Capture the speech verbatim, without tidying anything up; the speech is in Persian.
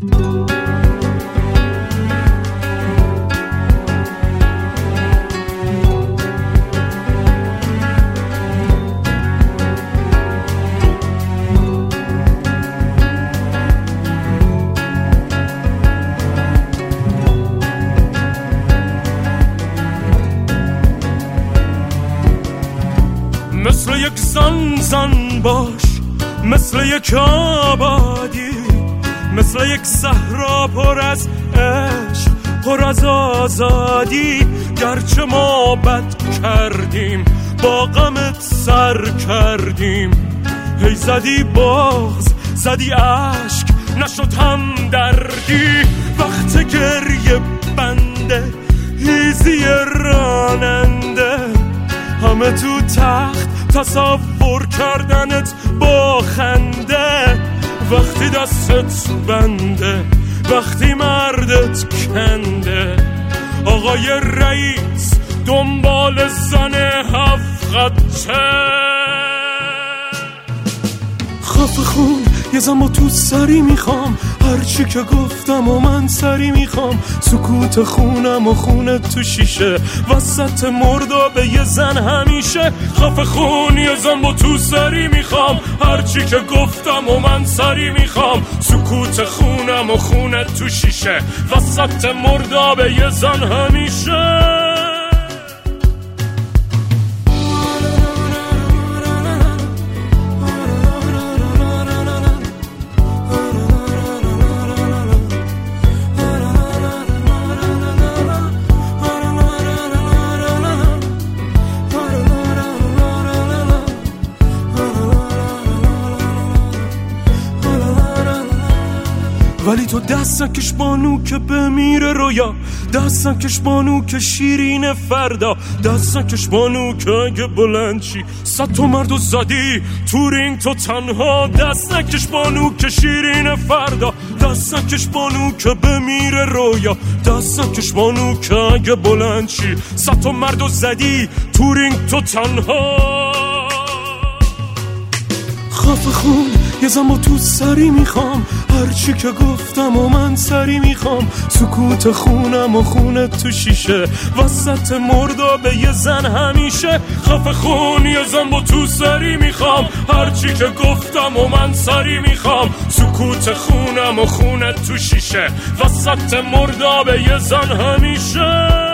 مثل یک زن زن باش، مثل یک آبادی، مثل یک صحرا پر از عشق، پر از آزادی. گرچه ما بد کردیم با غمت سر کردیم، هی زدی باز زدی عشق نشد هم دردی. وقت گریه بنده هیزی راننده، همه تو تخت تصور کردنت با خنده. وقتی دستت بنده، وقتی مردت کنده، آقای رئیس دنبال زن هفت خطه. خفه خون یه زن با تو سری میخوام، هرچی که گفتم و من سری میخوام. سکوت خونم و خونت تو شیشه، وسط مرداب یه زن همیشه. خفه خون یه زن با تو سری میخوام، هرچی که گفتم و من سری میخوام. سکوت خونم و خونت تو شیشه، وسط مرداب یه زن همیشه. ولی تو دست نکش بانو که بمیره رویا، دست نکش بانو که شیرین فردا، دست نکش بانو که اگه بلند چی صد تو مردو زدی تو رینگ تو تنها. دست نکش بانو که شیرین فردا، دست نکش بانو که بمیره رویا، دست نکش بانو که اگه بلند چی صد تو مردو زدی تو رینگ تو تنها. خفه خون یه زن با تو سری میخوام، هرچی که گفتم و من سری میخوام. سکوت خونم و خونت تو شیشه، وسط مرداب یه زن همیشه. خفه خون یه زن با تو سری میخوام، هرچی که گفتم و من سری میخوام. سکوت خونم و خونت تو شیشه، وسط مرداب یه زن همیشه.